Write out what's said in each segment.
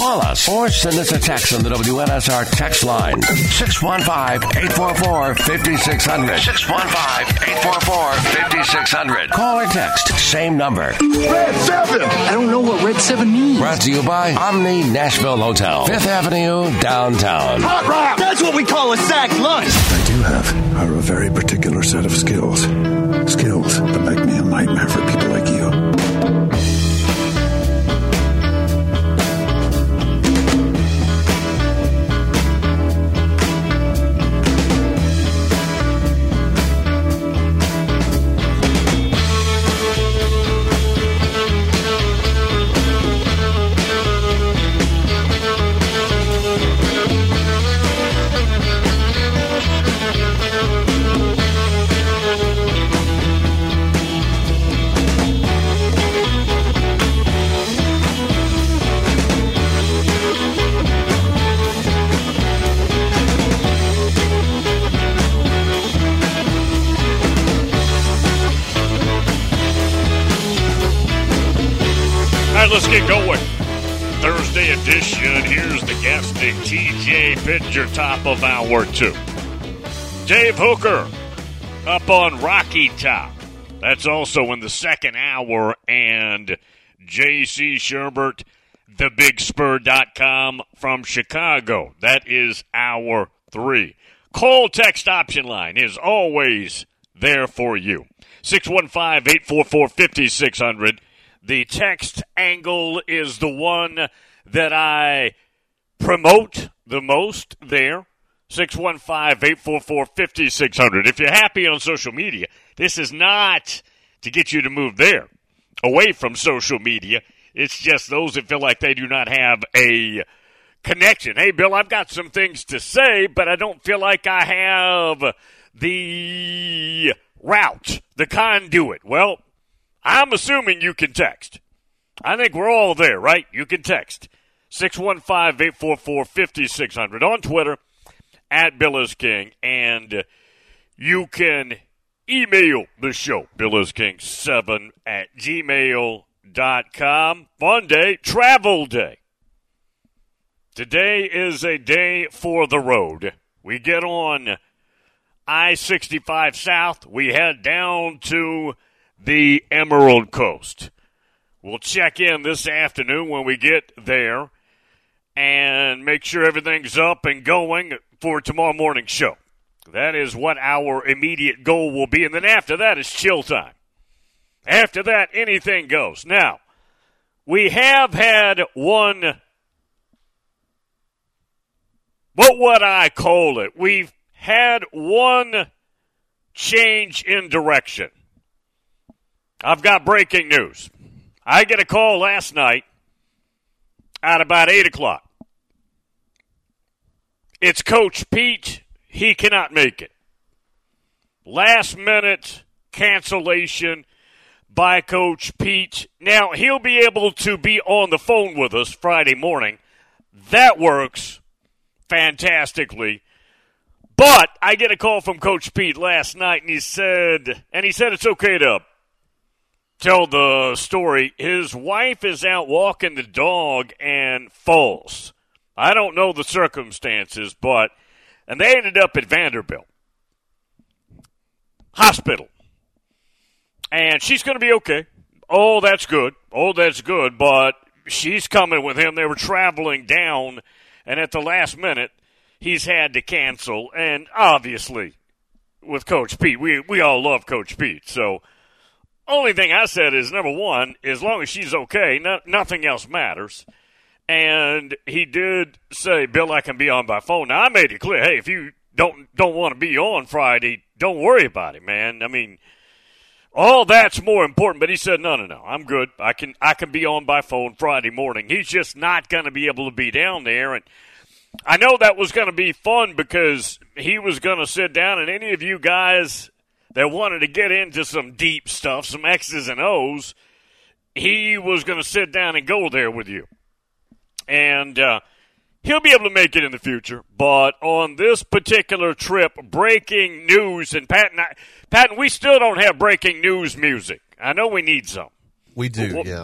Call us or send us a text on the WNSR text line. 615-844-5600. 615-844-5600. Call or text. Same number. Red 7! I don't know what Red 7 means. Brought to you by Omni Nashville Hotel, 5th Avenue, downtown. Hot rock! That's what we call a sack lunch. I do have are a very particular set of skills. Skills that make me a nightmare for people like you. Let's get going. Thursday edition. Here's the guesting TJ Pitcher, top of hour 2. Dave Hooker up on Rocky Top. That's also in the second hour. And JC Sherbert, thebigspur.com from Chicago. That is hour 3. Call text option line is always there for you. 615-844-5600. The text angle is the one that I promote the most there. 615-844-5600. If you're happy on social media, this is not to get you to move there, away from social media. It's just those that feel like they do not have a connection. Hey, Bill, I've got some things to say, but I don't feel like I have the route, the conduit. Well, I'm assuming you can text. I think we're all there, right? You can text. 615-844-5600 on Twitter, at Bill is King. And you can email the show, billisking7@gmail.com. Fun day, travel day. Today is a day for the road. We get on I-65 South. We head down to the Emerald Coast. We'll check in this afternoon when we get there and make sure everything's up and going for tomorrow morning's show. That is what our immediate goal will be. And then after that is chill time. After that, anything goes. Now, we have had one, what would I call it? We've had one change in direction. I've got breaking news. I get a call last night at about 8 o'clock. It's Coach Pete. He cannot make it. Last-minute cancellation by Coach Pete. Now, he'll be able to be on the phone with us Friday morning. That works fantastically. But I get a call from Coach Pete last night, and he said it's okay to tell the story. His wife is out walking the dog and falls. I don't know the circumstances, and they ended up at Vanderbilt Hospital. And she's going to be okay. Oh, that's good. But she's coming with him. They were traveling down, and at the last minute, he's had to cancel. And obviously, with Coach Pete, we all love Coach Pete, so only thing I said is, number one, as long as she's okay, nothing else matters. And he did say, Bill, I can be on by phone. Now, I made it clear, hey, if you don't want to be on Friday, don't worry about it, man. I mean, all that's more important. But he said, no, I'm good. I can be on by phone Friday morning. He's just not going to be able to be down there. And I know that was going to be fun because he was going to sit down, and any of you guys that wanted to get into some deep stuff, some X's and O's, he was going to sit down and go there with you. And he'll be able to make it in the future. But on this particular trip, breaking news, and Patton, we still don't have breaking news music. I know we need some. We do, yeah.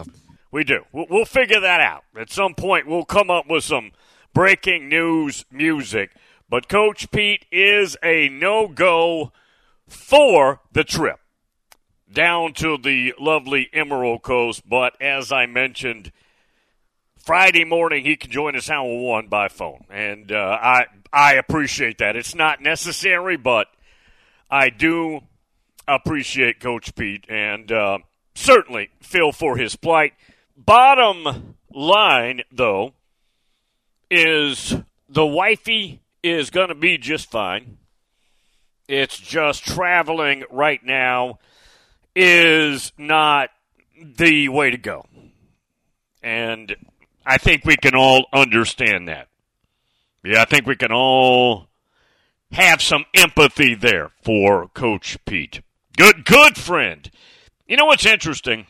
We do. We'll figure that out. At some point, we'll come up with some breaking news music. But Coach Pete is a no-go for the trip down to the lovely Emerald Coast. But as I mentioned, Friday morning he can join us Hour 1 by phone. And I appreciate that. It's not necessary, but I do appreciate Coach Pete and certainly feel for his plight. Bottom line, though, is the wifey is going to be just fine. It's just traveling right now is not the way to go. And I think we can all understand that. Yeah, I think we can all have some empathy there for Coach Pete. Good friend. You know what's interesting?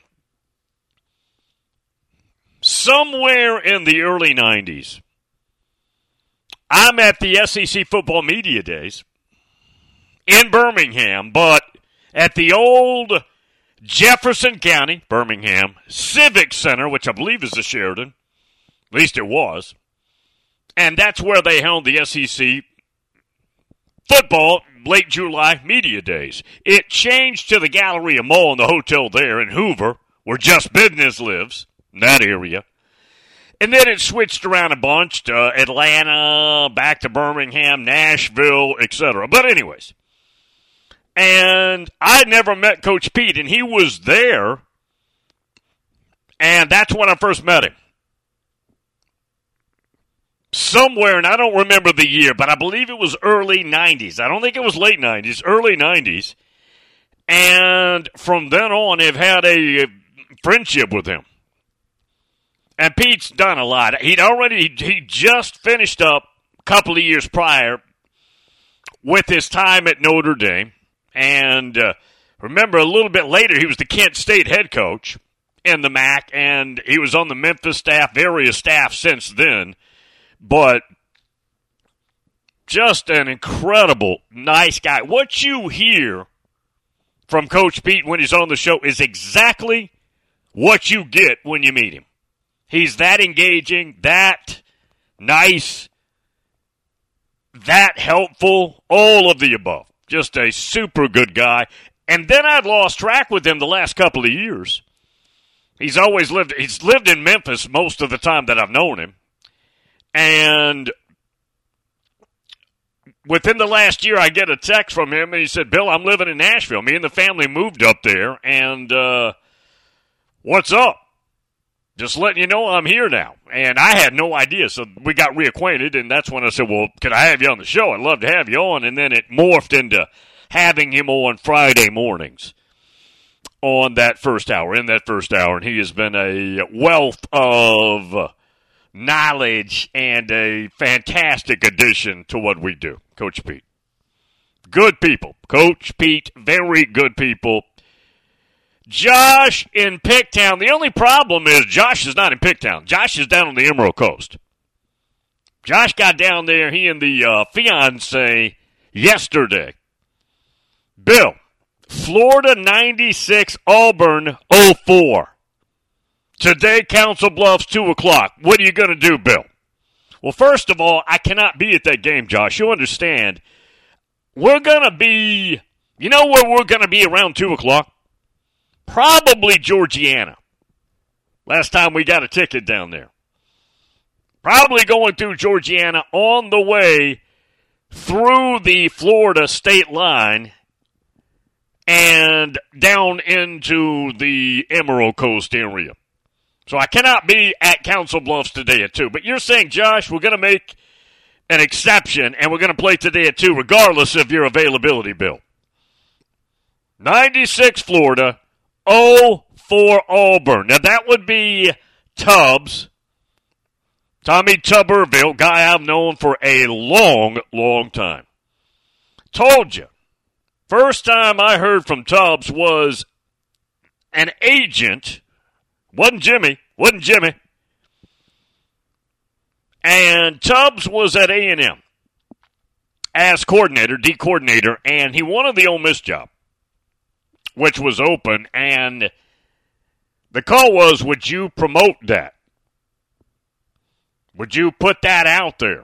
Somewhere in the early 90s, I'm at the SEC Football Media Days in Birmingham, but at the old Jefferson County, Birmingham, Civic Center, which I believe is the Sheridan. At least it was. And that's where they held the SEC Football Late July Media Days. It changed to the Galleria Mall and the hotel there in Hoover, where Just Business lives, in that area. And then it switched around a bunch to Atlanta, back to Birmingham, Nashville, etc. But anyways, and I never met Coach Pete, and he was there, and that's when I first met him. Somewhere, and I don't remember the year, but I believe it was early 90s. I don't think it was late 90s, early 90s. And from then on, I've had a friendship with him. And Pete's done a lot. He just finished up a couple of years prior with his time at Notre Dame. And remember, a little bit later, he was the Kent State head coach in the MAC, and he was on the Memphis staff, various staff since then. But just an incredible, nice guy. What you hear from Coach Pete when he's on the show is exactly what you get when you meet him. He's that engaging, that nice, that helpful, all of the above. Just a super good guy. And then I'd lost track with him the last couple of years. He's lived in Memphis most of the time that I've known him. And within the last year, I get a text from him, and he said, Bill, I'm living in Nashville. Me and the family moved up there, and what's up? Just letting you know I'm here now. And I had no idea, so we got reacquainted, and that's when I said, well, can I have you on the show? I'd love to have you on. And then it morphed into having him on Friday mornings in that first hour. And he has been a wealth of knowledge and a fantastic addition to what we do. Coach Pete. Good people. Coach Pete, very good people. Josh in Picktown. The only problem is Josh is not in Picktown. Josh is down on the Emerald Coast. Josh got down there, he and the fiance, yesterday. Bill, Florida 96, Auburn 04. Today, Council Bluffs, 2 o'clock. What are you going to do, Bill? Well, first of all, I cannot be at that game, Josh. You understand. We're going to be, you know where we're going to be around 2 o'clock? Probably Georgiana. Last time we got a ticket down there. Probably going through Georgiana on the way through the Florida state line and down into the Emerald Coast area. So I cannot be at Council Bluffs today at 2. But you're saying, Josh, we're going to make an exception, and we're going to play today at 2, regardless of your availability, Bill. 96 Florida, 04 Auburn. Now, that would be Tubbs, Tommy Tuberville, guy I've known for a long, long time. Told you. First time I heard from Tubbs was an agent. Wasn't Jimmy. And Tubbs was at A&M as coordinator, D coordinator, and he wanted the Ole Miss job, which was open. And The call was, would you promote that? Would you put that out there?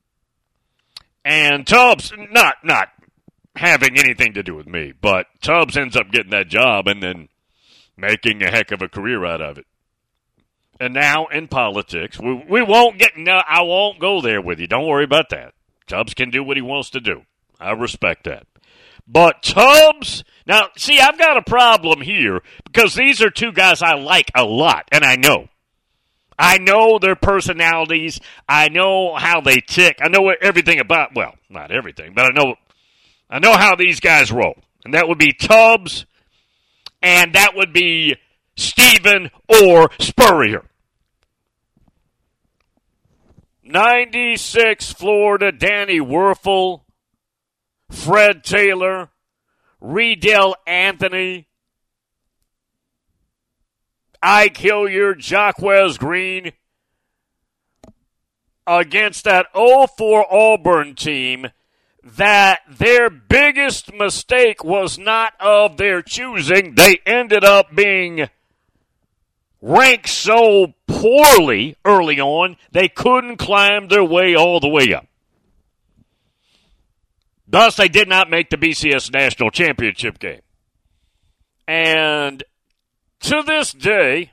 And Tubbs, not having anything to do with me, but Tubbs ends up getting that job and then making a heck of a career out of it. And now in politics, we won't get, no, I won't go there with you. Don't worry about that. Tubbs can do what he wants to do. I respect that. But Tubbs, now, see, I've got a problem here because these are two guys I like a lot, and I know. I know their personalities. I know how they tick. I know everything about, well, not everything, but I know how these guys roll. And that would be Tubbs, and that would be Stephen or Spurrier. 96 Florida, Danny Werfel, Fred Taylor, Riedel Anthony, Ike Hilliard, Jaquez Green against that 0-4 Auburn team that their biggest mistake was not of their choosing. They ended up being ranked so poorly early on, they couldn't climb their way all the way up. Thus, they did not make the BCS National Championship game. And to this day,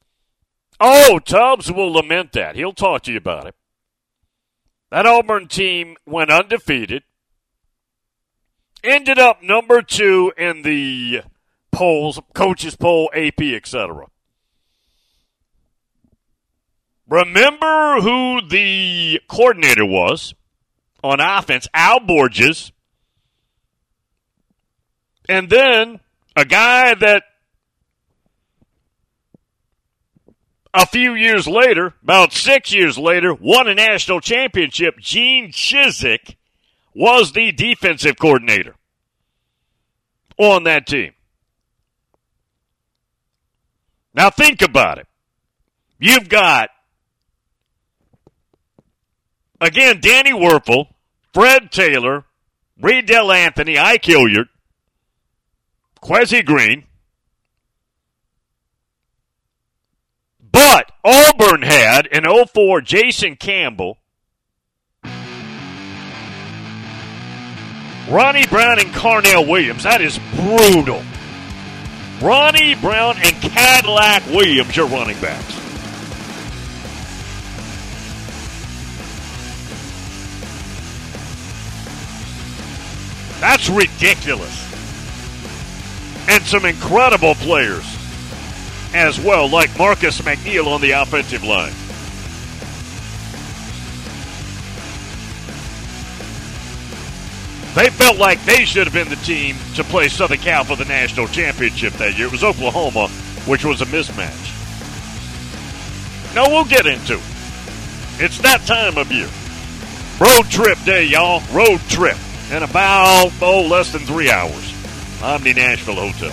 Tubbs will lament that. He'll talk to you about it. That Auburn team went undefeated, ended up number 2 in the polls, coaches poll, AP, etc. Remember who the coordinator was on offense? Al Borges. And then a guy that a few years later, about 6 years later, won a national championship. Gene Chizik was the defensive coordinator on that team. Now think about it. You've got, again, Danny Werfel, Fred Taylor, Riedel Anthony, Ike Hilliard, Quezzy Green. But Auburn had, in 2004, Jason Campbell, Ronnie Brown, and Carnell Williams. That is brutal. Ronnie Brown and Cadillac Williams, your running backs. That's ridiculous. And some incredible players as well, like Marcus McNeil on the offensive line. They felt like they should have been the team to play Southern Cal for the national championship that year. It was Oklahoma, which was a mismatch. Now we'll get into it. It's that time of year. Road trip day, y'all. Road trip. In about, less than 3 hours. Omni Nashville Hotel.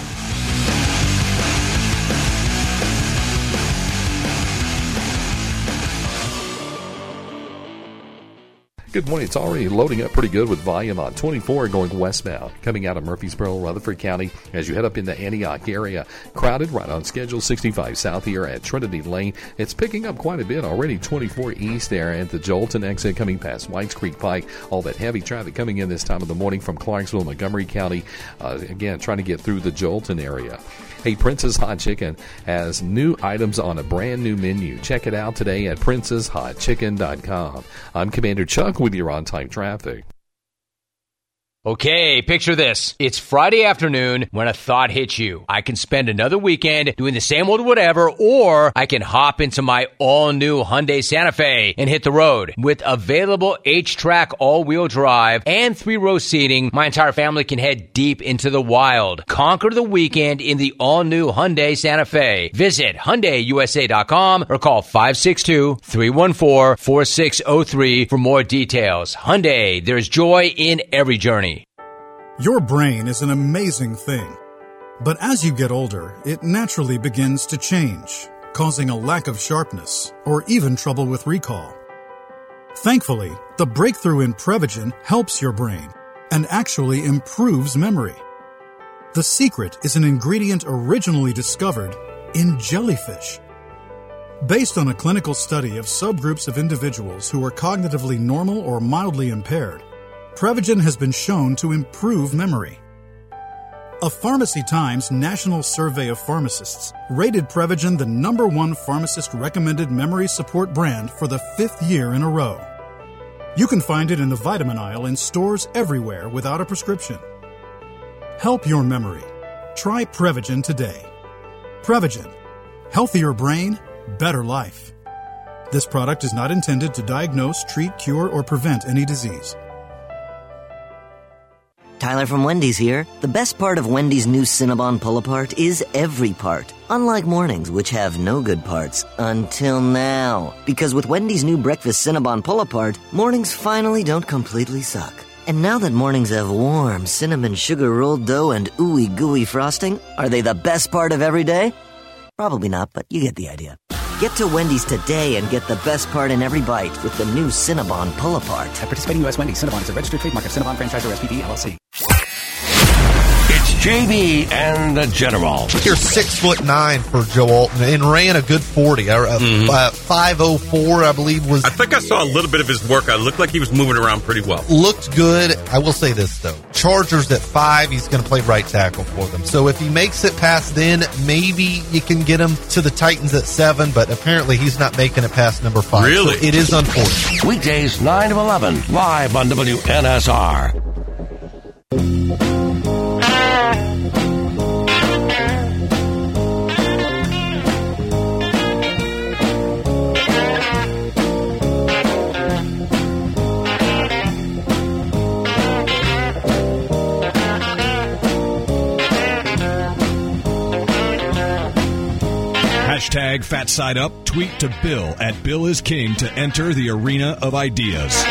Good morning. It's already loading up pretty good with volume on 24 going westbound, coming out of Murfreesboro, Rutherford County as you head up in the Antioch area. Crowded right on schedule 65 south here at Trinity Lane. It's picking up quite a bit already. 24 east there at the Jolton exit coming past Whites Creek Pike. All that heavy traffic coming in this time of the morning from Clarksville, Montgomery County. Again, trying to get through the Jolton area. Hey, Prince's Hot Chicken has new items on a brand new menu. Check it out today at princeshotchicken.com. I'm Commander Chuck with your on-time traffic. Okay, picture this. It's Friday afternoon when a thought hits you. I can spend another weekend doing the same old whatever, or I can hop into my all-new Hyundai Santa Fe and hit the road. With available H-Track all-wheel drive and 3-row seating, my entire family can head deep into the wild. Conquer the weekend in the all-new Hyundai Santa Fe. Visit HyundaiUSA.com or call 562-314-4603 for more details. Hyundai, there's joy in every journey. Your brain is an amazing thing. But as you get older, it naturally begins to change, causing a lack of sharpness or even trouble with recall. Thankfully, the breakthrough in Prevagen helps your brain and actually improves memory. The secret is an ingredient originally discovered in jellyfish. Based on a clinical study of subgroups of individuals who are cognitively normal or mildly impaired, Prevagen has been shown to improve memory. A Pharmacy Times national survey of pharmacists rated Prevagen the #1 pharmacist-recommended memory support brand for the 5th year in a row. You can find it in the vitamin aisle in stores everywhere without a prescription. Help your memory. Try Prevagen today. Prevagen. Healthier brain, better life. This product is not intended to diagnose, treat, cure, or prevent any disease. Tyler from Wendy's here. The best part of Wendy's new Cinnabon Pull-Apart is every part. Unlike mornings, which have no good parts. Until now. Because with Wendy's new Breakfast Cinnabon Pull-Apart, mornings finally don't completely suck. And now that mornings have warm cinnamon sugar rolled dough and ooey gooey frosting, are they the best part of every day? Probably not, but you get the idea. Get to Wendy's today and get the best part in every bite with the new Cinnabon Pull-Apart. At participating U.S. Wendy's, Cinnabon is a registered trademark of Cinnabon Franchise or SPP, LLC. It's JB and the General. You're 6'9" for Joe Alton and ran a good 40. 5:04, I believe was. I think I saw a little bit of his workout. It looked like he was moving around pretty well. Looked good. I will say this though: Chargers at 5, he's going to play right tackle for them. So if he makes it past then, maybe you can get him to the Titans at 7. But apparently he's not making it past number 5. Really, so it is unfortunate. Weekdays 9 to 11, live on WNSR. Hashtag Fat Side Up. Tweet to Bill at Bill is King to enter the arena of ideas.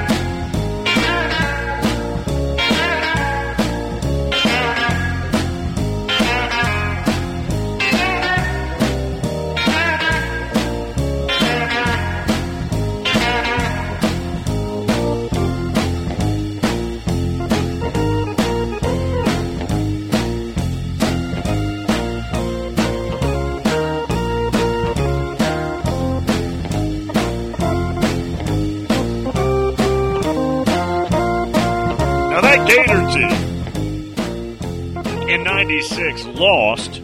Gator team in 96 lost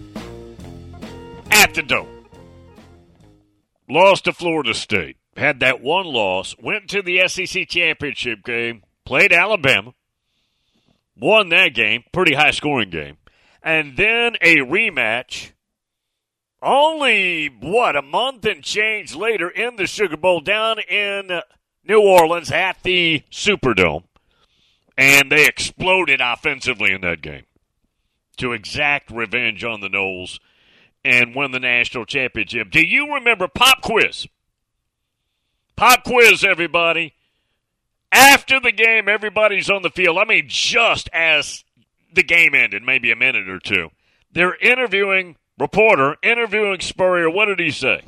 at the Dome. Lost to Florida State. Had that one loss. Went to the SEC championship game. Played Alabama. Won that game. Pretty high scoring game. And then a rematch. Only, a month and change later in the Sugar Bowl down in New Orleans at the Superdome. And they exploded offensively in that game to exact revenge on the Noles and win the national championship. Do you remember Pop Quiz? Pop Quiz, everybody. After the game, everybody's on the field. I mean, just as the game ended, maybe a minute or two. They're interviewing Spurrier. What did he say?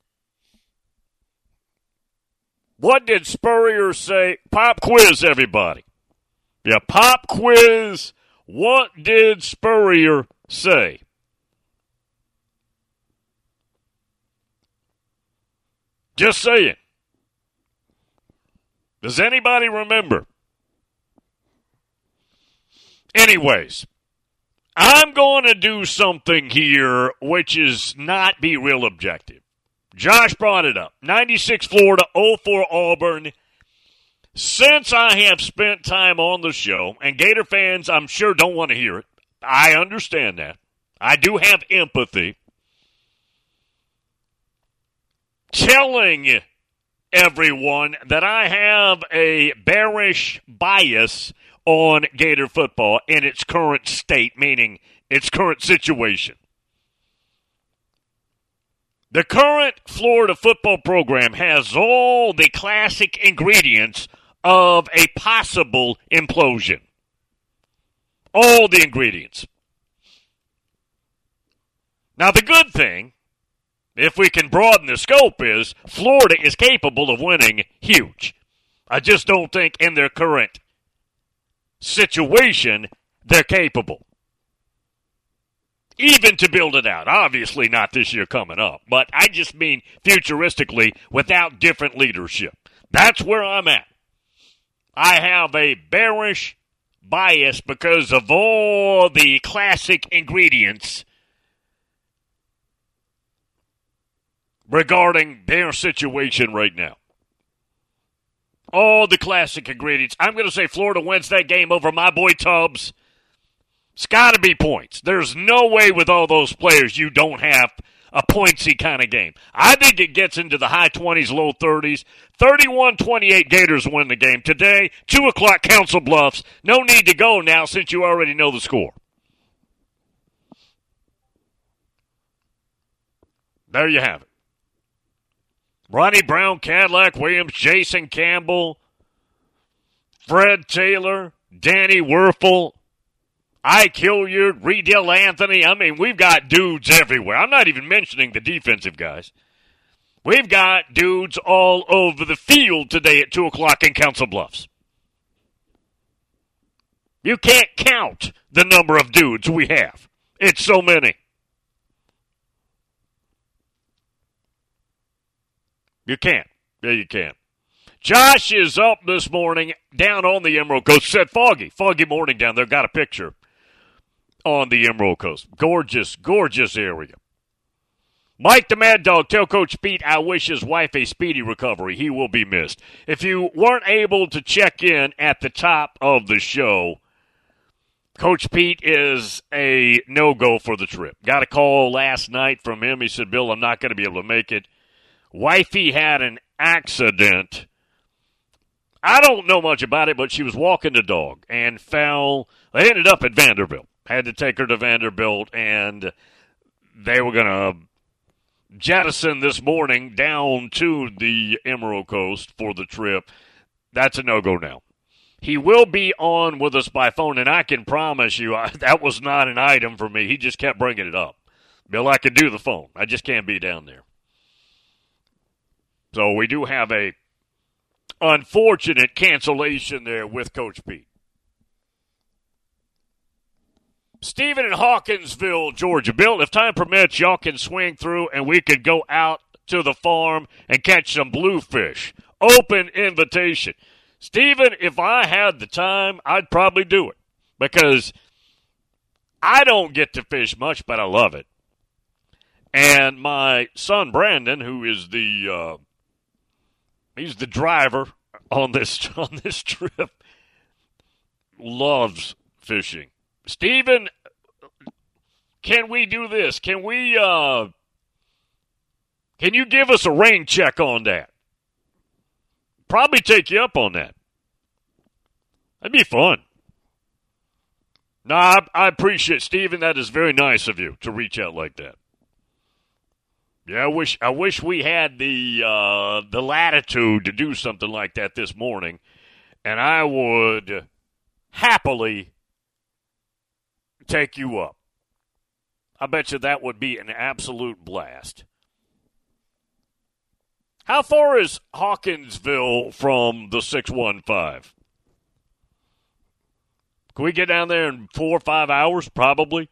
What did Spurrier say? Pop Quiz, everybody. Yeah, Pop Quiz. What did Spurrier say? Just saying. Does anybody remember? Anyways, I'm going to do something here which is not be real objective. Josh brought it up. 96 Florida, 04 Auburn. Since I have spent time on the show, and Gator fans, I'm sure, don't want to hear it. I understand that. I do have empathy. Telling everyone that I have a bearish bias on Gator football in its current state, meaning its current situation. The current Florida football program has all the classic ingredients of a possible implosion. All the ingredients. Now, the good thing, if we can broaden the scope, is Florida is capable of winning huge. I just don't think in their current situation they're capable. even to build it out. Obviously not this year coming up, but I just mean futuristically without different leadership. That's where I'm at. I have a bearish bias because of all the classic ingredients regarding their situation right now. All the classic ingredients. I'm going to say Florida wins that game over my boy Tubbs. It's got to be points. There's no way with all those players you don't have a pointsy kind of game. I think it gets into the high 20s, low 30s. 31-28 Gators win the game. Today, 2 o'clock, Council Bluffs. No need to go now since you already know the score. There you have it. Ronnie Brown, Cadillac Williams, Jason Campbell, Fred Taylor, Danny Werfel, Ike Hilliard, Riedel Anthony. I mean, we've got dudes everywhere. I'm not even mentioning the defensive guys. We've got dudes all over the field today at 2 o'clock in Council Bluffs. You can't count the number of dudes we have. It's so many. You can't. Yeah, you can. Josh is up this morning down on the Emerald Coast. Said foggy morning down there. Got a picture on the Emerald Coast. Gorgeous, gorgeous area. Mike the Mad Dog, tell Coach Pete I wish his wife a speedy recovery. He will be missed. If you weren't able to check in at the top of the show, Coach Pete is a no-go for the trip. Got a call last night from him. He said, Bill, I'm not going to be able to make it. Wifey had an accident. I don't know much about it, but she was walking the dog and fell. They ended up at Vanderbilt. Had to take her to Vanderbilt, and they were going to jettison this morning down to the Emerald Coast for the trip. That's a no-go now. He will be on with us by phone, and I can promise you that was not an item for me. He just kept bringing it up. Bill, I could do the phone. I just can't be down there. So we do have a unfortunate cancellation there with Coach Pete. Stephen in Hawkinsville, Georgia. Bill, if time permits, y'all can swing through and we could go out to the farm and catch some bluefish. Open invitation. Stephen, if I had the time, I'd probably do it because I don't get to fish much, but I love it. And my son Brandon, who is he's the driver on this trip, loves fishing. Stephen, can we do this? Can you give us a rain check on that? Probably take you up on that. That'd be fun. No, I appreciate it, Stephen. That is very nice of you to reach out like that. Yeah, I wish we had the latitude to do something like that this morning, and I would happily take you up. I bet you that would be an absolute blast. How far is Hawkinsville from the 615? Can we get down there in 4 or 5 hours? Probably.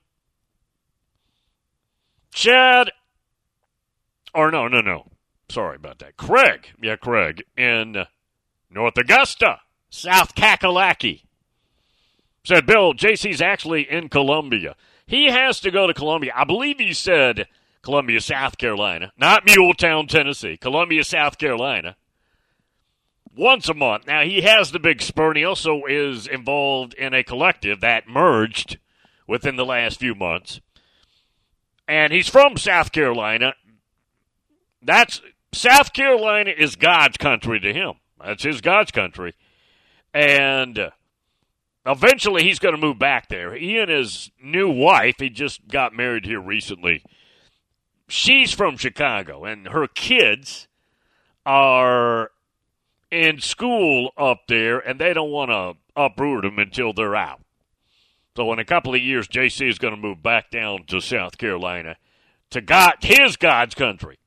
Chad. Or no. Sorry about that. Craig. Yeah, Craig. In North Augusta, South Kakalaki. Said, Bill, JC's actually in Columbia. He has to go to Columbia. I believe he said Columbia, South Carolina. Not Muletown, Tennessee. Columbia, South Carolina. Once a month. Now, he has the Big Spur, and he also is involved in a collective that merged within the last few months. And he's from South Carolina. South Carolina is God's country to him. That's his God's country. And eventually he's going to move back there. He and his new wife, he just got married here recently. She's from Chicago, and her kids are in school up there, and they don't want to uproot them until they're out. So in a couple of years, JC is going to move back down to South Carolina to his God's country.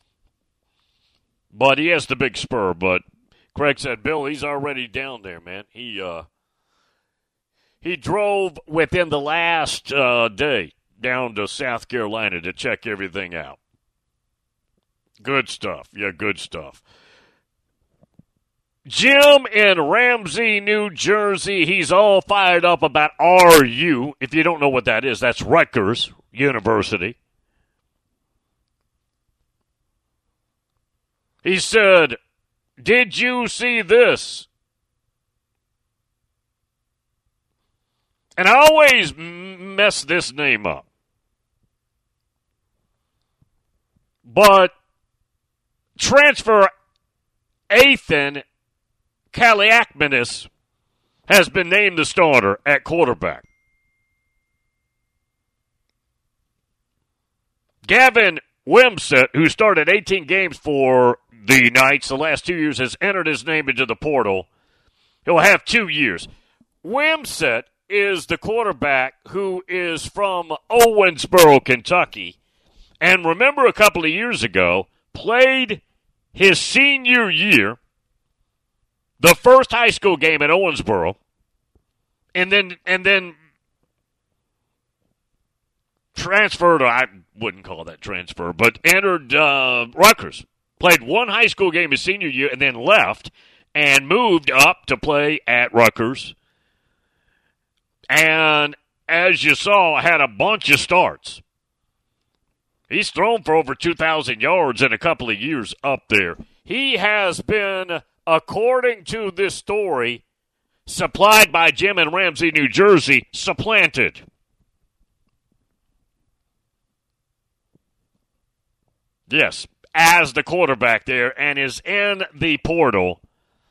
But he has the Big Spur. But Craig said, Bill, he's already down there, man. He drove within the last day down to South Carolina to check everything out. Good stuff. Yeah, good stuff. Jim in Ramsey, New Jersey. He's all fired up about RU. If you don't know what that is, that's Rutgers University. He said, "Did you see this?" And I always mess this name up. But transfer Ethan Kaliakmanis has been named the starter at quarterback. Gavin Wimsett, who started 18 games for the Knights the last 2 years, has entered his name into the portal. He'll have 2 years. Wimsett is the quarterback who is from Owensboro, Kentucky. And remember a couple of years ago, played his senior year, the first high school game at Owensboro, and then transferred, I wouldn't call that transfer, but entered Rutgers. Played one high school game his senior year and then left and moved up to play at Rutgers. And as you saw, had a bunch of starts. He's thrown for over 2,000 yards in a couple of years up there. He has been, according to this story, supplied by Jim in Ramsey, New Jersey, supplanted. Yes, as the quarterback there, and is in the portal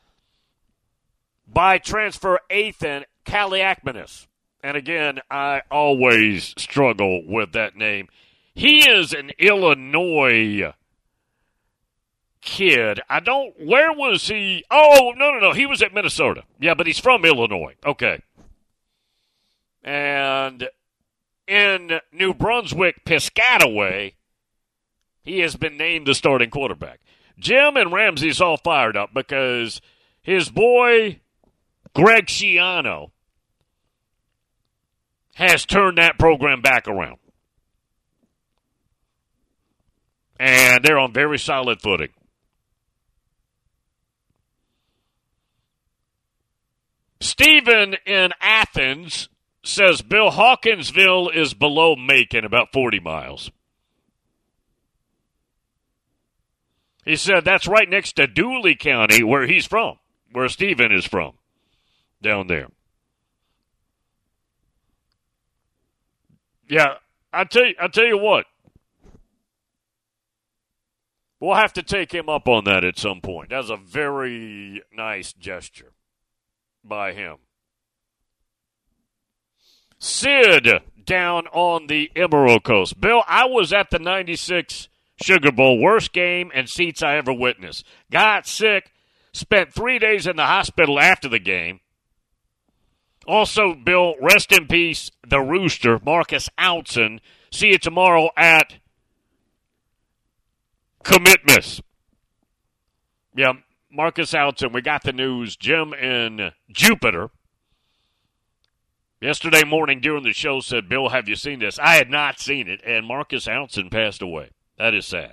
by transfer Ethan Kaliakmanis. And again, I always struggle with that name. He is an Illinois kid. Where was he? Oh, no. He was at Minnesota. Yeah, but he's from Illinois. Okay. And in New Brunswick, Piscataway, he has been named the starting quarterback. Jim and Ramsey's all fired up because his boy, Greg Schiano, has turned that program back around. And they're on very solid footing. Stephen in Athens says Bill, Hawkinsville is below Macon, about 40 miles. He said that's right next to Dooley County, where he's from, where Stephen is from, down there. Yeah, I'll tell you what. We'll have to take him up on that at some point. That's a very nice gesture by him. Sid down on the Emerald Coast. Bill, I was at the 96 Sugar Bowl, worst game and seats I ever witnessed. Got sick, spent 3 days in the hospital after the game. Also, Bill, rest in peace, the Rooster, Marcus Outzen. See you tomorrow at Commitments. Yeah, Marcus Outzen, we got the news. Jim in Jupiter yesterday morning during the show said, Bill, have you seen this? I had not seen it, and Marcus Outzen passed away. That is sad.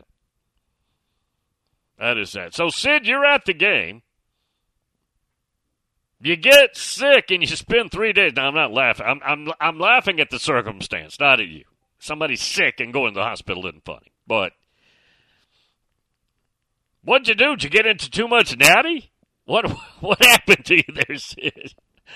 That is sad. So, Sid, you're at the game. You get sick and you spend 3 days. Now, I'm not laughing. I'm laughing at the circumstance, not at you. Somebody's sick and going to the hospital isn't funny. But what'd you do? Did you get into too much natty? What happened to you there, Sid?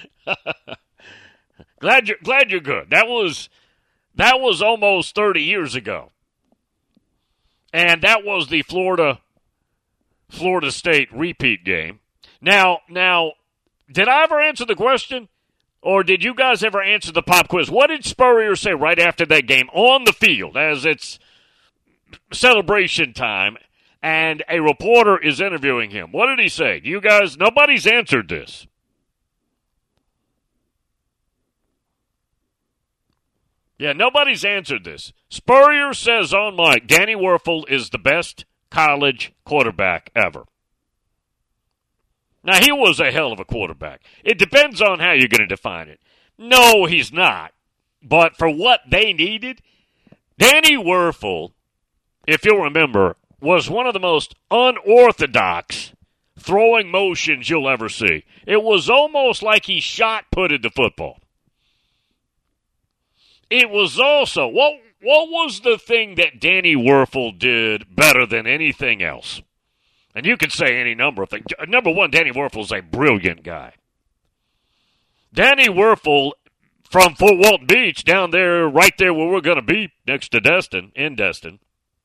Glad you're good. That was almost 30 years ago. And that was the Florida State repeat game. Now, did I ever answer the question? Or did you guys ever answer the pop quiz? What did Spurrier say right after that game on the field as it's celebration time and a reporter is interviewing him? What did he say? You guys, nobody's answered this. Yeah, nobody's answered this. Spurrier says on mic, Danny Wuerffel is the best college quarterback ever. Now, he was a hell of a quarterback. It depends on how you're going to define it. No, he's not. But for what they needed, Danny Werfel, if you'll remember, was one of the most unorthodox throwing motions you'll ever see. It was almost like he shot-putted the football. It was also, what was the thing that Danny Werfel did better than anything else? And you could say any number of things. Number one, Danny Werfel is a brilliant guy. Danny Werfel from Fort Walton Beach down there, right there where we're going to be next to Destin, in Destin,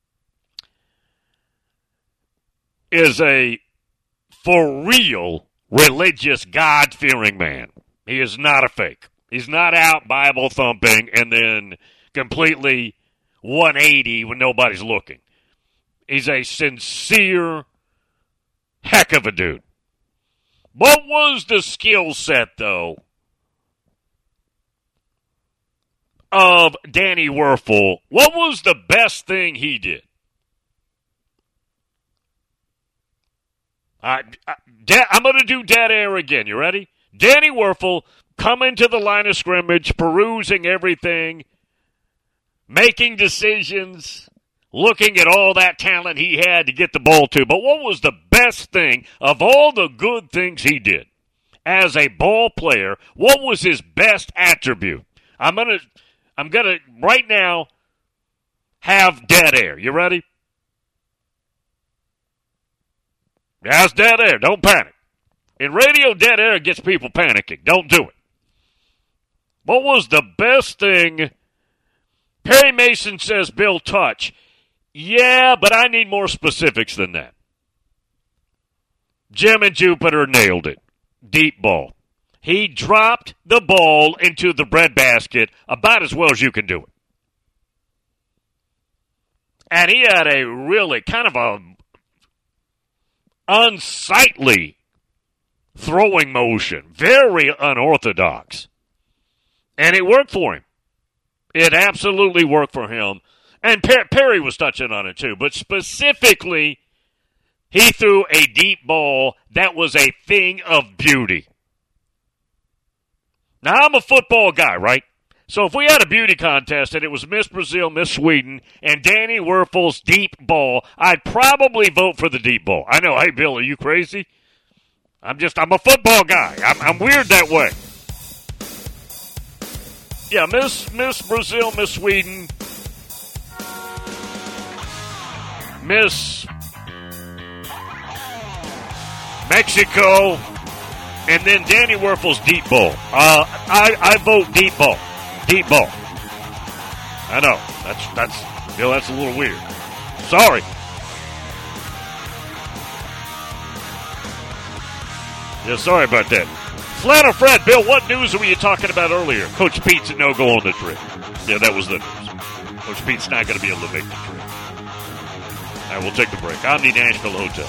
is a for real religious, God-fearing man. He is not a fake. He's not out Bible thumping and then completely 180 when nobody's looking. He's a sincere heck of a dude. What was the skill set, though, of Danny Werfel? What was the best thing he did? I'm going to do dead air again. You ready? Danny Werfel coming to the line of scrimmage, perusing everything, making decisions, looking at all that talent he had to get the ball to. But what was the best thing of all the good things he did as a ball player? What was his best attribute? I'm gonna right now have dead air. You ready? That's dead air. Don't panic. In radio, dead air gets people panicking. Don't do it. What was the best thing? Perry Mason says Bill touch. Yeah, but I need more specifics than that. Jim and Jupiter nailed it. Deep ball. He dropped the ball into the breadbasket about as well as you can do it. And he had a really kind of a unsightly throwing motion. Very unorthodox. And it worked for him. It absolutely worked for him. And Perry was touching on it too. But specifically, he threw a deep ball that was a thing of beauty. Now, I'm a football guy, right? So if we had a beauty contest and it was Miss Brazil, Miss Sweden, and Danny Werfel's deep ball, I'd probably vote for the deep ball. I know, hey, Bill, are you crazy? I'm a football guy. I'm weird that way. Yeah, Miss Brazil, Miss Sweden, Miss Mexico, and then Danny Werfel's deep ball. I vote deep ball. Deep ball. I know. That's a little weird. Sorry. Yeah, sorry about that. Flannel Fred, Bill, what news were you talking about earlier? Coach Pete's a no-go on the trip. Yeah, that was the news. Coach Pete's not going to be able to make the trip. All right, we'll take the break. Omni Nashville Hotel.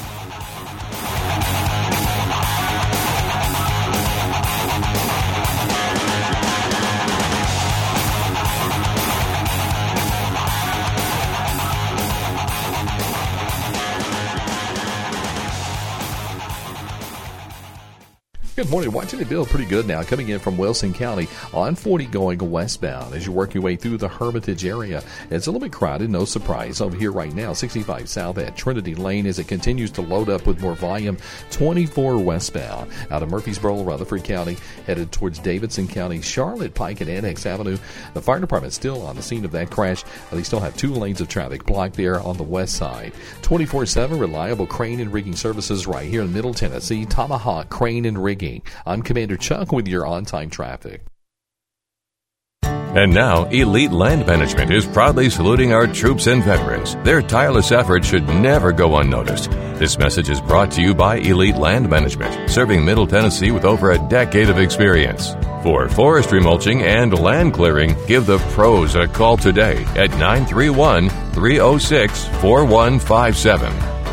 Good morning. Watching the Bill pretty good now. Coming in from Wilson County on 40 going westbound as you work your way through the Hermitage area. It's a little bit crowded. No surprise over here right now. 65 south at Trinity Lane as it continues to load up with more volume. 24 westbound out of Murfreesboro, Rutherford County, headed towards Davidson County, Charlotte, Pike, and Annex Avenue. The fire department still on the scene of that crash. They still have 2 lanes of traffic blocked there on the west side. 24/7 reliable crane and rigging services right here in Middle Tennessee. Tomahawk Crane and Rigging. I'm Commander Chuck with your on-time traffic. And now, Elite Land Management is proudly saluting our troops and veterans. Their tireless efforts should never go unnoticed. This message is brought to you by Elite Land Management, serving Middle Tennessee with over a decade of experience. For forestry mulching and land clearing, give the pros a call today at 931-306-4157.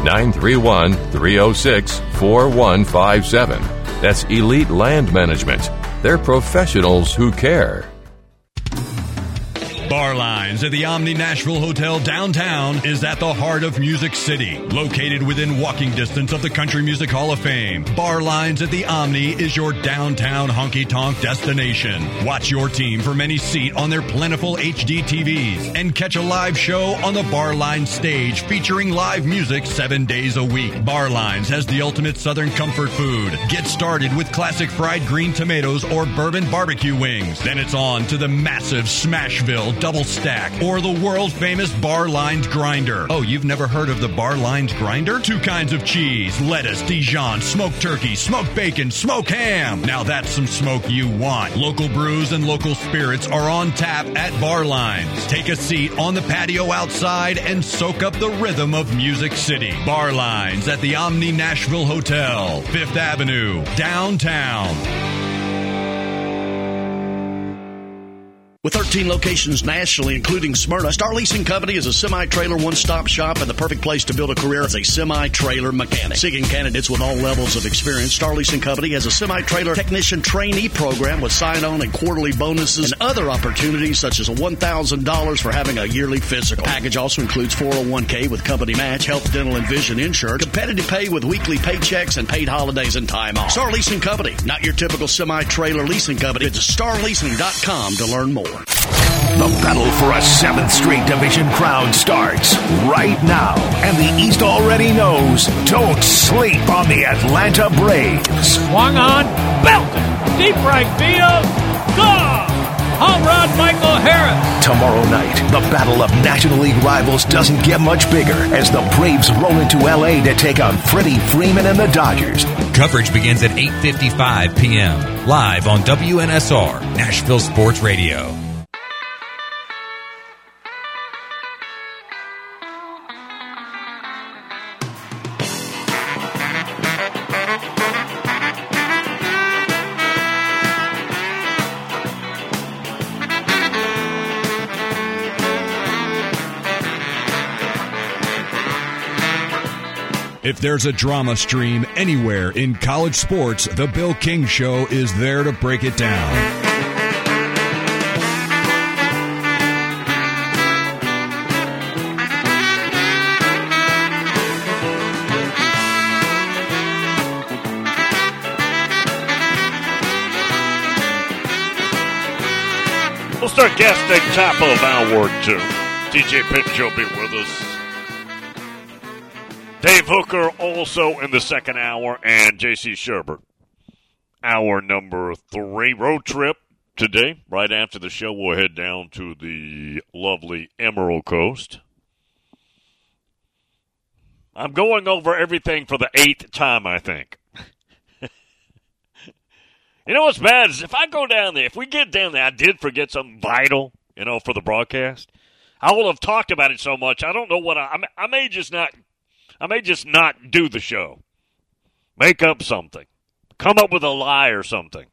931-306-4157. That's Elite Land Management. They're professionals who care. Bar Lines at the Omni Nashville Hotel downtown is at the heart of Music City. Located within walking distance of the Country Music Hall of Fame, Bar Lines at the Omni is your downtown honky-tonk destination. Watch your team from any seat on their plentiful HD TVs and catch a live show on the Bar Lines stage featuring live music 7 days a week. Bar Lines has the ultimate Southern comfort food. Get started with classic fried green tomatoes or bourbon barbecue wings. Then it's on to the massive Smashville double stack or the world famous Bar Lines grinder. Oh, you've never heard of the Bar Lines grinder? 2 kinds of cheese, lettuce, Dijon, smoked turkey, smoked bacon, smoked ham. Now that's some smoke you want. Local brews and local spirits are on tap at Bar Lines. Take a seat on the patio outside and soak up the rhythm of Music City. Bar Lines at the Omni Nashville Hotel, 5th Avenue, downtown. With 13 locations nationally, including Smyrna, Star Leasing Company is a semi-trailer one-stop shop and the perfect place to build a career as a semi-trailer mechanic. Seeking candidates with all levels of experience, Star Leasing Company has a semi-trailer technician trainee program with sign-on and quarterly bonuses and other opportunities such as $1,000 for having a yearly physical. Package also includes 401k with company match, health, dental, and vision insurance, competitive pay with weekly paychecks, and paid holidays and time off. Star Leasing Company, not your typical semi-trailer leasing company. Visit starleasing.com to learn more. The battle for a 7th straight division crown starts right now. And the East already knows, don't sleep on the Atlanta Braves. Swung on, belted, deep right field, gone! Home run, Michael Harris. Tomorrow night, the battle of National League rivals doesn't get much bigger as the Braves roll into L.A. to take on Freddie Freeman and the Dodgers. Coverage begins at 8:55 p.m. live on WNSR, Nashville Sports Radio. If there's a drama stream anywhere in college sports, The Bill King Show is there to break it down. We'll start guesting top of hour 2. DJ Pitch will be with us. Dave Hooker also in the second hour, and J.C. Sherbert. Hour number 3. Road trip today. Right after the show, we'll head down to the lovely Emerald Coast. I'm going over everything for the 8th time, I think. You know what's bad is if I go down there, if we get down there, I did forget something vital, for the broadcast. I will have talked about it so much, I don't know what I may just not do the show. Make up something. Come up with a lie or something.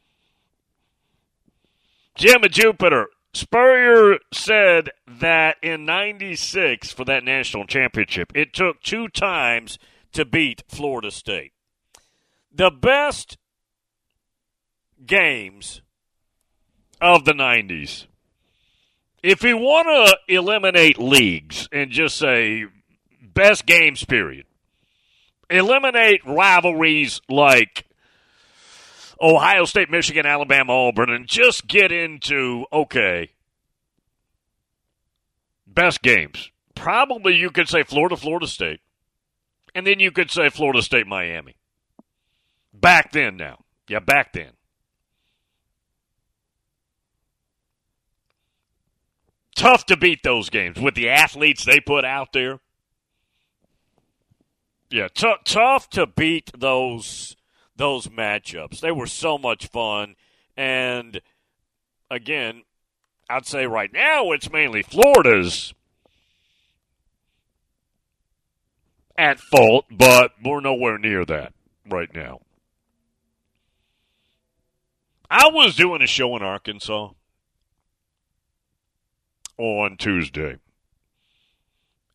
Jim of Jupiter. Spurrier said that in 96 for that national championship, it took 2 times to beat Florida State. The best games of the 90s. If you want to eliminate leagues and just say best games, period. Eliminate rivalries like Ohio State, Michigan, Alabama, Auburn, and just get into, best games. Probably you could say Florida State. And then you could say Florida State, Miami. Back then now. Yeah, back then. Tough to beat those games with the athletes they put out there. Yeah, tough to beat those matchups. They were so much fun. And, again, I'd say right now it's mainly Florida's at fault, but we're nowhere near that right now. I was doing a show in Arkansas on Tuesday.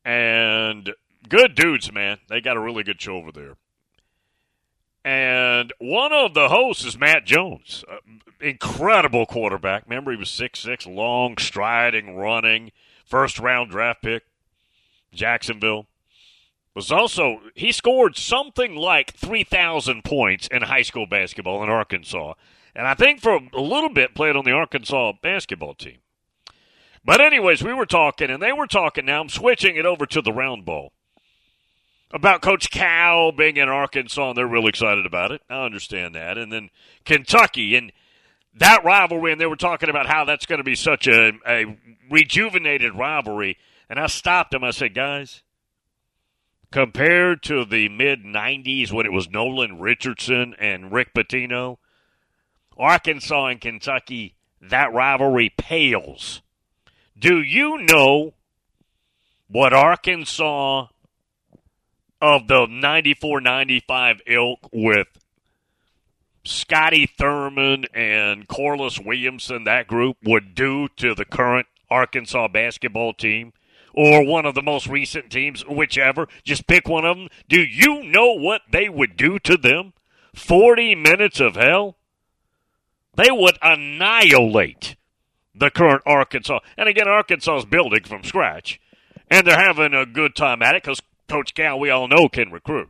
And good dudes, man. They got a really good show over there. And And one of the hosts is Matt Jones, incredible quarterback. Remember, he was 6'6", long, striding, running, first-round draft pick, Jacksonville. He scored something like 3,000 points in high school basketball in Arkansas. And I think for a little bit played on the Arkansas basketball team. But anyways, we were talking, and they were talking. Now I'm switching it over to the round ball. About Coach Cal being in Arkansas, and they're real excited about it. I understand that. And then Kentucky, and that rivalry, and they were talking about how that's going to be such a rejuvenated rivalry. And I stopped them. I said, guys, compared to the mid-'90s when it was Nolan Richardson and Rick Pitino, Arkansas and Kentucky, that rivalry pales. Do you know what Arkansas of the 94-95 ilk with Scotty Thurman and Corliss Williamson, that group, would do to the current Arkansas basketball team? Or one of the most recent teams, whichever. Just pick one of them. Do you know what they would do to them? 40 minutes of hell? They would annihilate the current Arkansas. And again, Arkansas is building from scratch. And they're having a good time at it because Coach Cal, we all know, can recruit.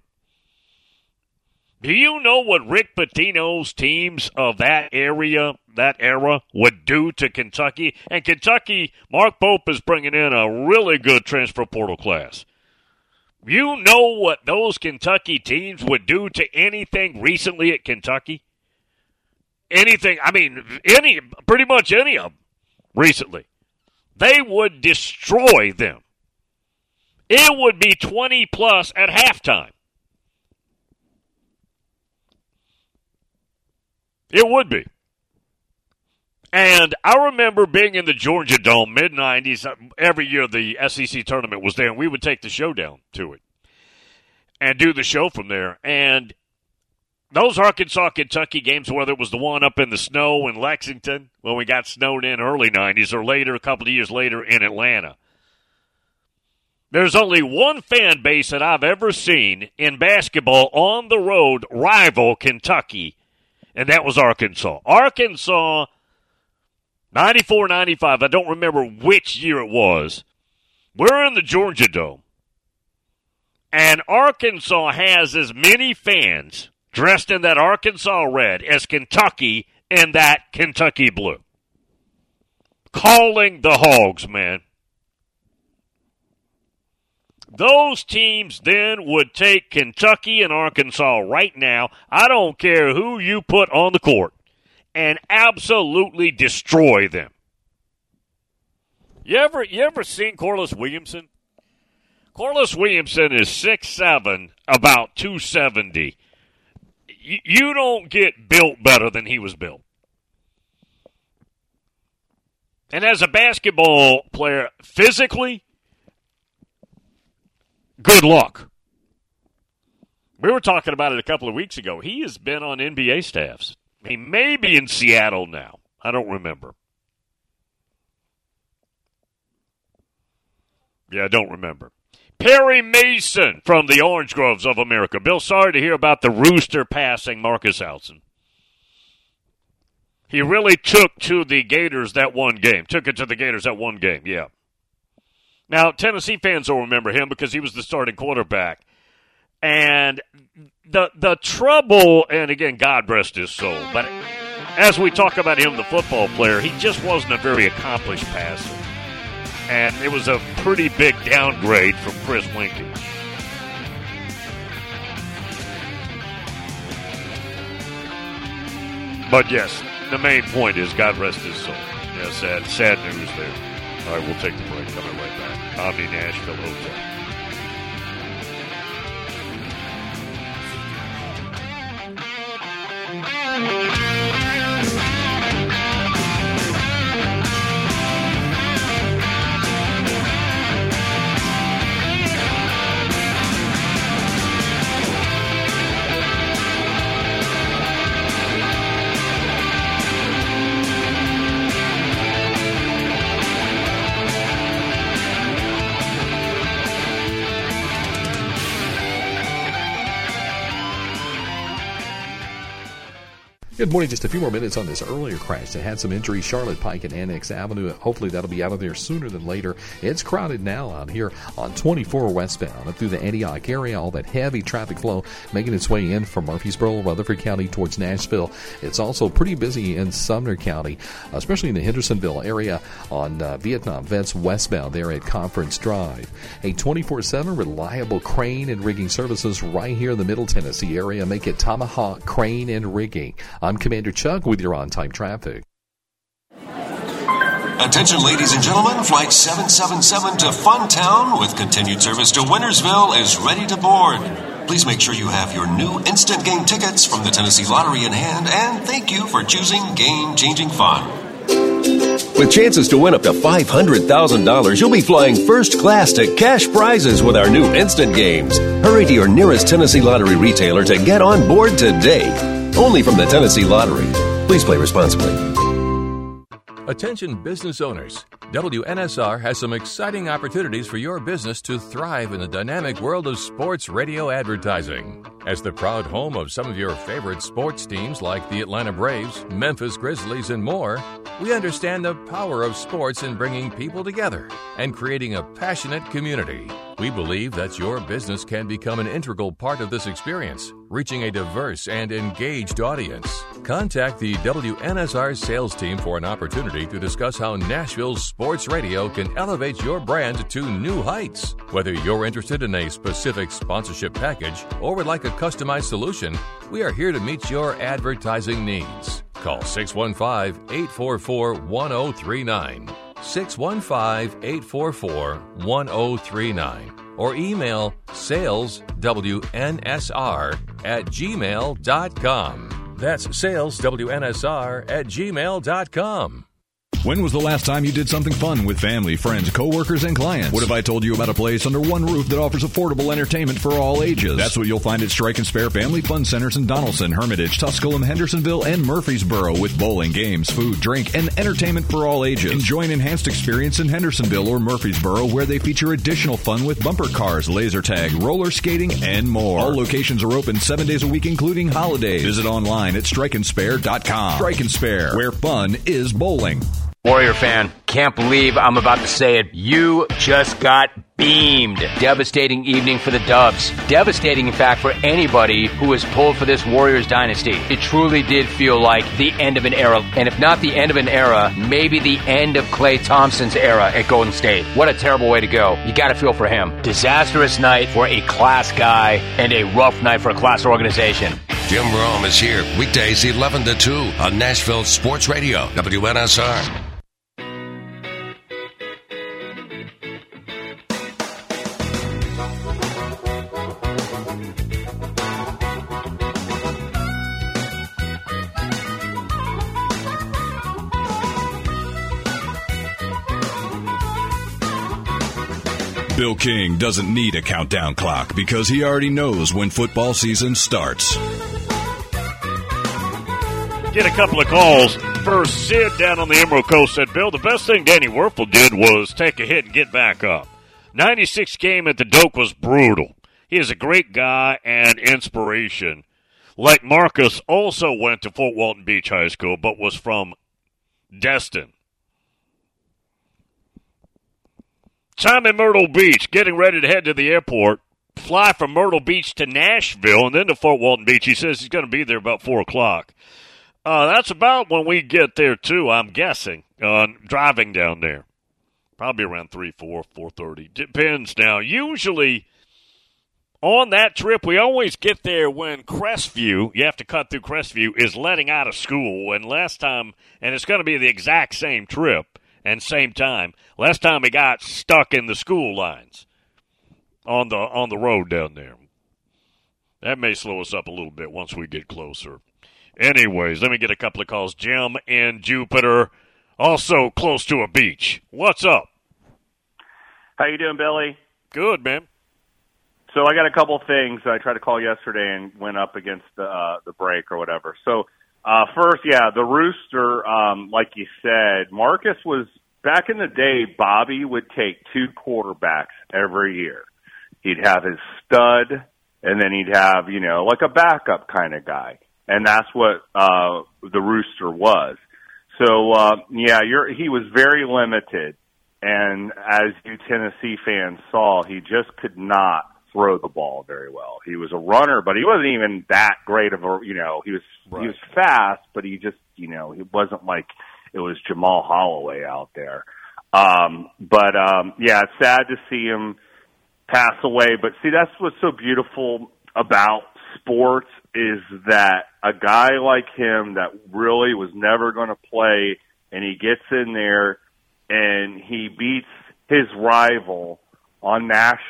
Do you know what Rick Pitino's teams of that era would do to Kentucky? And Kentucky, Mark Pope is bringing in a really good transfer portal class. You know what those Kentucky teams would do to anything recently at Kentucky? Anything, pretty much any of them recently. They would destroy them. It would be 20-plus at halftime. It would be. And I remember being in the Georgia Dome, mid-'90s, every year the SEC tournament was there, and we would take the show down to it and do the show from there. And those Arkansas-Kentucky games, whether it was the one up in the snow in Lexington when we got snowed in early 90s or later, a couple of years later in Atlanta, there's only one fan base that I've ever seen in basketball on the road rival Kentucky, and that was Arkansas. Arkansas, 94-95, I don't remember which year it was. We're in the Georgia Dome, and Arkansas has as many fans dressed in that Arkansas red as Kentucky in that Kentucky blue. Calling the Hogs, man. Those teams then would take Kentucky and Arkansas right now, I don't care who you put on the court, and absolutely destroy them. You ever seen Corliss Williamson? Corliss Williamson is 6'7", about 270. You don't get built better than he was built. And as a basketball player, physically, good luck. We were talking about it a couple of weeks ago. He has been on NBA staffs. He may be in Seattle now. I don't remember. Yeah, I don't remember. Perry Mason from the Orange Groves of America. Bill, sorry to hear about the Rooster passing Marcus Housen. He really took to the Gators that one game. Took it to the Gators that one game, yeah. Now, Tennessee fans will remember him because he was the starting quarterback. And the trouble, and again, God rest his soul, but as we talk about him, the football player, he just wasn't a very accomplished passer. And it was a pretty big downgrade from Chris Lincoln. But yes, the main point is God rest his soul. Yeah, sad news there. All right, we'll take the break. Coming right back. Omni Nashville Hotel. Good morning. Just a few more minutes on this earlier crash that had some injuries. Charlotte Pike and Annex Avenue. Hopefully that'll be out of there sooner than later. It's crowded now out here on 24 westbound up through the Antioch area. All that heavy traffic flow making its way in from Murfreesboro, Rutherford County towards Nashville. It's also pretty busy in Sumner County, especially in the Hendersonville area on Vietnam Vets westbound there at Conference Drive. A 24/7 reliable crane and rigging services right here in the Middle Tennessee area. Make it Tomahawk Crane and Rigging. I'm Commander Chuck with your on-time traffic. Attention, ladies and gentlemen. Flight 777 to Funtown with continued service to Wintersville is ready to board. Please make sure you have your new instant game tickets from the Tennessee Lottery in hand, and thank you for choosing game-changing fun. With chances to win up to $500,000, you'll be flying first class to cash prizes with our new instant games. Hurry to your nearest Tennessee Lottery retailer to get on board today. Only from the Tennessee Lottery. Please play responsibly. Attention business owners. WNSR has some exciting opportunities for your business to thrive in the dynamic world of sports radio advertising. As the proud home of some of your favorite sports teams like the Atlanta Braves, Memphis Grizzlies, and more, we understand the power of sports in bringing people together and creating a passionate community. We believe that your business can become an integral part of this experience, reaching a diverse and engaged audience. Contact the WNSR sales team for an opportunity to discuss how Nashville's sports radio can elevate your brand to new heights. Whether you're interested in a specific sponsorship package or would like a customized solution, we are here to meet your advertising needs. Call 615-844-1039. 615-844-1039 or email saleswnsr@gmail.com. That's saleswnsr@gmail.com. When was the last time you did something fun with family, friends, coworkers, and clients? What if I told you about a place under one roof that offers affordable entertainment for all ages? That's what you'll find at Strike and Spare Family Fun Centers in Donaldson, Hermitage, Tusculum, Hendersonville, and Murfreesboro with bowling, games, food, drink, and entertainment for all ages. Enjoy an enhanced experience in Hendersonville or Murfreesboro where they feature additional fun with bumper cars, laser tag, roller skating, and more. All locations are open 7 days a week, including holidays. Visit online at strikeandspare.com. Strike and Spare, where fun is bowling. Warrior fan, can't believe I'm about to say it. You just got beamed. Devastating evening for the Dubs. Devastating, in fact, for anybody who was pulled for this Warriors dynasty. It truly did feel like the end of an era. And if not the end of an era, maybe the end of Klay Thompson's era at Golden State. What a terrible way to go. You got to feel for him. Disastrous night for a class guy and a rough night for a class organization. Jim Rome is here weekdays 11 to 2 on Nashville Sports Radio, WNSR. Bill King doesn't need a countdown clock because he already knows when football season starts. Get a couple of calls. First, Sid down on the Emerald Coast said, Bill, the best thing Danny Werfel did was take a hit and get back up. 96 game at the Doak was brutal. He is a great guy and inspiration. Like Marcus also went to Fort Walton Beach High School, but was from Destin. Time in Myrtle Beach, getting ready to head to the airport, fly from Myrtle Beach to Nashville and then to Fort Walton Beach. He says he's going to be there about 4 o'clock. That's about when we get there, too, I'm guessing, driving down there. Probably around 3, 4, 4:30. Depends now. Usually, on that trip, we always get there when Crestview, you have to cut through Crestview, is letting out of school. And last time, and it's going to be the exact same trip and same time. Last time we got stuck in the school lines on the road down there. That may slow us up a little bit once we get closer. Anyways, let me get a couple of calls. Jim in Jupiter, also close to a beach. What's up? How you doing, Billy? Good, man. So I got a couple of things. I tried to call yesterday and went up against the break or whatever. So first, yeah, the Rooster, like you said, Marcus was, back in the day, Bobby would take 2 quarterbacks every year. He'd have his stud, and then he'd have, like a backup kind of guy. and that's what the Rooster was. So he was very limited, and as you Tennessee fans saw, he just could not throw the ball very well. He was a runner, but he wasn't even that great of a, he was fast, but he just, he wasn't like it was Jamal Holloway out there. It's sad to see him pass away, but see, that's what's so beautiful about sports is that a guy like him that really was never going to play, and he gets in there and he beats his rival on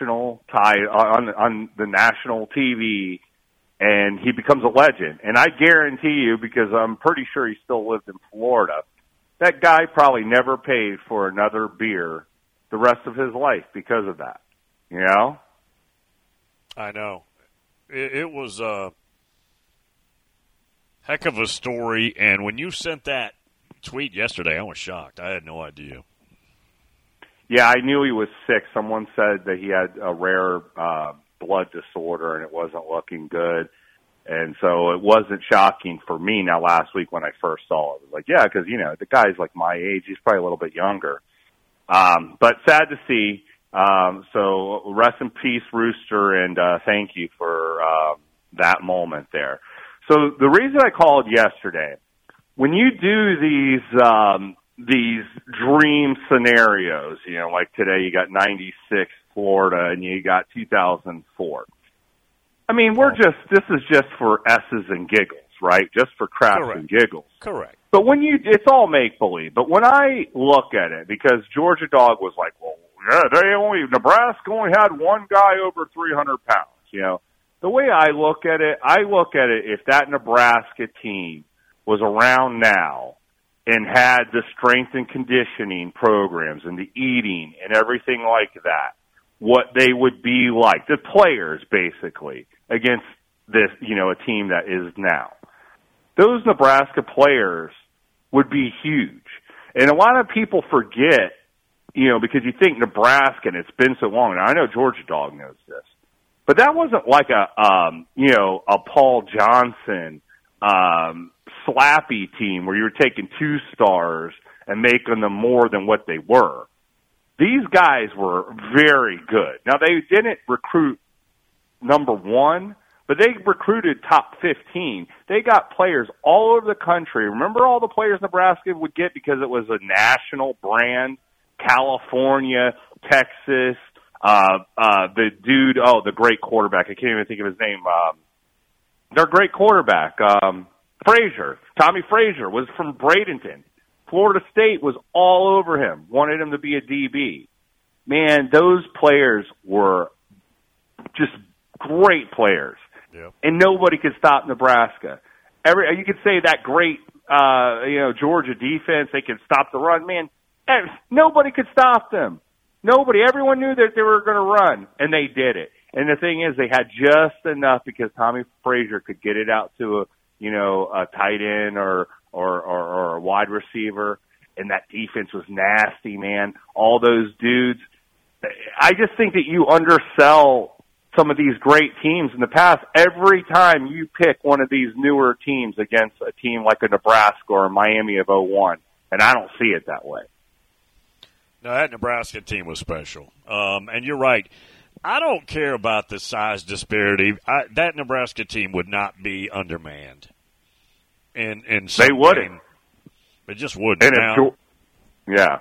on the national TV, and he becomes a legend. And I guarantee you, because I'm pretty sure he still lived in Florida, that guy probably never paid for another beer the rest of his life because of that. I know. It was a heck of a story, and when you sent that tweet yesterday, I was shocked. I had no idea. Yeah, I knew he was sick. Someone said that he had a rare blood disorder and it wasn't looking good. And so it wasn't shocking for me now last week when I first saw it. It was like, yeah, because, the guy's like my age. He's probably a little bit younger. But sad to see. So rest in peace, Rooster, and thank you for that moment there. So the reason I called yesterday, when you do these dream scenarios, like today you got 96 Florida and you got 2004. I mean, this is just for S's and giggles, right? Just for craps and giggles. Correct. But it's all make-believe. But when I look at it, because Georgia Dog was like, well, yeah, Nebraska only had one guy over 300 pounds, The way I look at it, if that Nebraska team was around now and had the strength and conditioning programs and the eating and everything like that, what they would be like, the players basically, against this, a team that is now. Those Nebraska players would be huge. And a lot of people forget, because you think Nebraska and it's been so long. Now, I know Georgia Dog knows this, but that wasn't like a Paul Johnson, slappy team where you were taking 2 stars and making them more than what they were. These guys were very good. Now, they didn't recruit number 1, but they recruited top 15. They got players all over the country. Remember all the players Nebraska would get because it was a national brand? California, Texas, the dude, the great quarterback. I can't even think of his name. Their great quarterback, Frazier. Tommy Frazier was from Bradenton. Florida State was all over him, wanted him to be a DB. Man, those players were just great players. Yep. And nobody could stop Nebraska. You could say that great, Georgia defense, they could stop the run. Man, nobody could stop them. Nobody. Everyone knew that they were going to run, and they did it. And the thing is, they had just enough because Tommy Frazier could get it out to a tight end or a wide receiver, and that defense was nasty, man. All those dudes. I just think that you undersell some of these great teams in the past. Every time you pick one of these newer teams against a team like a Nebraska or a Miami of 01, and I don't see it that way. No, that Nebraska team was special. And you're right. I don't care about the size disparity. That Nebraska team would not be undermanned. They wouldn't. They just wouldn't. Yeah.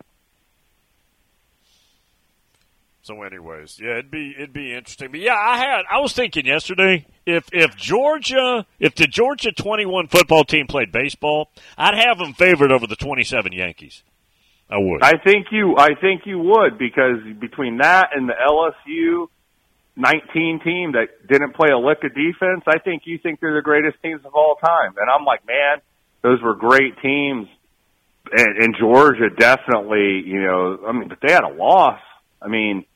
So, anyways, yeah, it'd be interesting. But yeah, I was thinking yesterday if the Georgia 21 football team played baseball, I'd have them favored over the 27 Yankees. I would. I think you would, because between that and the LSU 19 team that didn't play a lick of defense, I think you think they're the greatest teams of all time. And I'm like, man, those were great teams. And Georgia definitely, but they had a loss. I mean,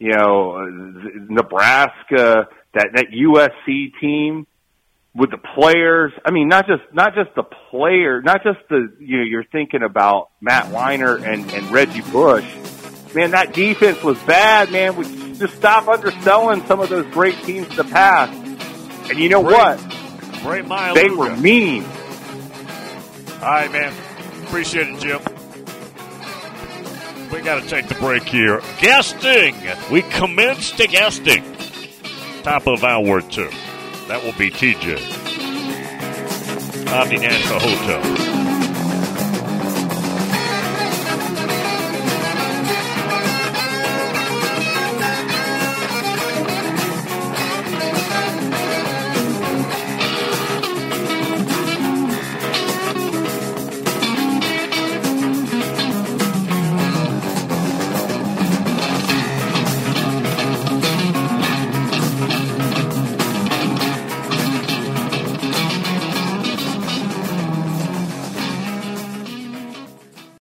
Nebraska, that USC team with the players. I mean, not just the player, not just you're thinking about Matt Weiner and Reggie Bush. Man, that defense was bad, man. We just stop underselling some of those great teams in the past. And you know what? Bray Mayaluga. They were mean. All right, man. Appreciate it, Jim. We got to take the break here. Guesting. We commenced the guesting. Top of hour 2. That will be TJ. Omni National Hotel.